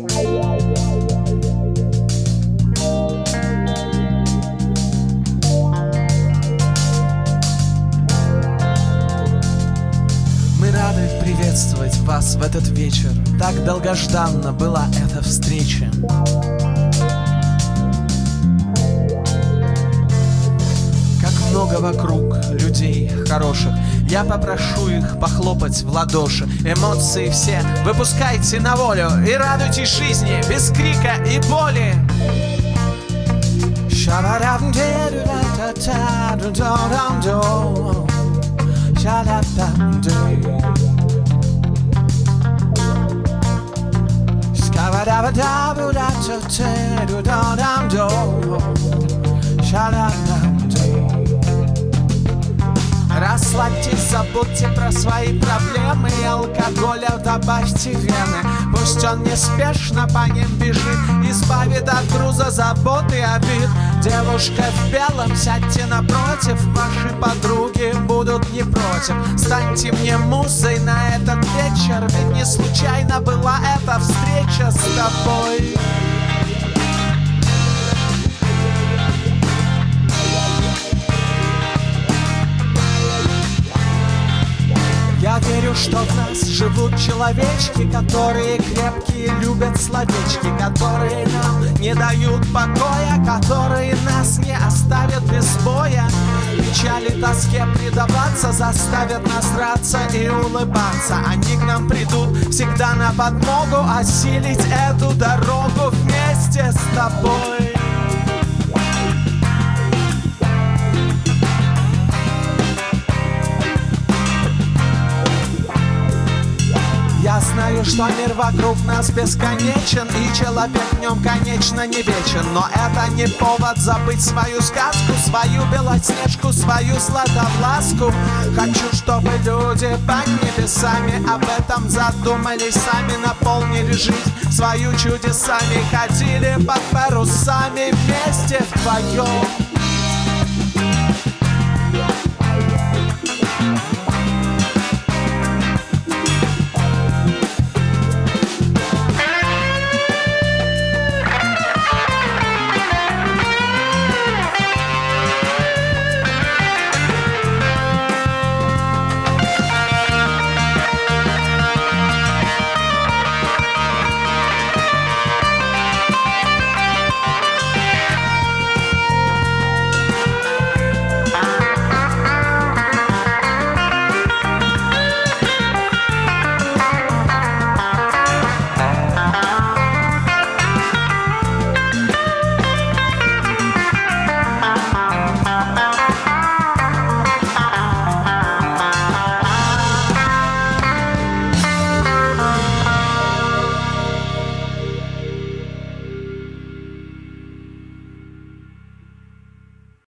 Мы рады приветствовать вас в этот вечер. Так долгожданна была эта встреча. Как много вокруг людей хороших. Я попрошу их похлопать в ладоши. Эмоции все выпускайте на волю и радуйтесь жизни без крика и боли. Расслабьтесь, забудьте про свои проблемы и алкоголя добавьте вены. Пусть он неспешно по ним бежит, избавит от груза забот и обид. Девушка в белом, сядьте напротив, ваши подруги будут не против. Станьте мне музой на этот вечер, ведь не случайно была эта встреча с тобой. Я верю, что в нас живут человечки, которые крепкие, любят словечки, которые нам не дают покоя, которые нас не оставят без боя. Печали, тоске предаваться, заставят нас драться и улыбаться. Они к нам придут всегда на подмогу, осилить эту дорогу вместе с тобой. Я знаю, что мир вокруг нас бесконечен, и человек в нем, конечно, не вечен. Но это не повод забыть свою сказку, свою белоснежку, свою златовласку. Хочу, чтобы люди под небесами об этом задумались, сами наполнили жизнь свою чудесами, ходили под парусами вместе вдвоем.